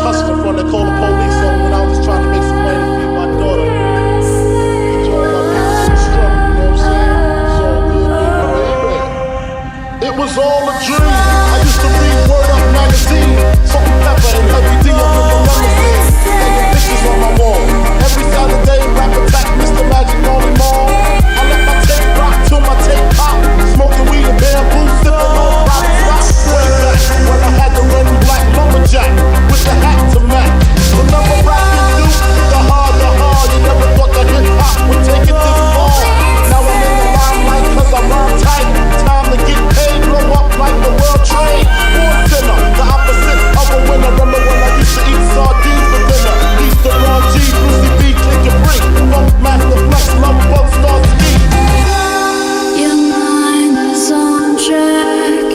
hustling from. They call the police on when I was just trying to make some money to feed my daughter. Enjoy my people in the struggle, you know what I'm saying? It's all good, baby. It was all a dream. I used to read Word Up magazine, Salt and Pepper and Heavy D up in the limousine. Hanging pictures on my wall. Every Saturday, rap attack, Mr. Magic Molly Mall. I let my tape rock till my tape pop. Smoking weed and bamboo, sipping on rock. Way back when I had the red and black lumberjack with the hat to match. Remember rapping Duke? The hard. You never thought that hip hop would take it this far. Now I'm in the limelight 'cause I rhyme tight. Time to get paid, blow up like the world trade. Born sinner, the opposite of a winner. Remember when I used to eat sardines for dinner? Easter Ron G, Lucy B, Click and Freak, Funk Master Flex, Love Bug, Star Ski. Your mind is on track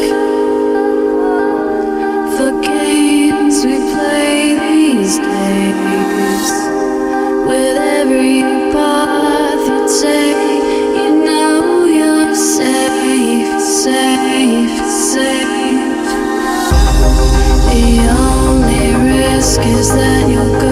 for games we play these days. With every path you take, you know you're safe. The only risk is that you'll go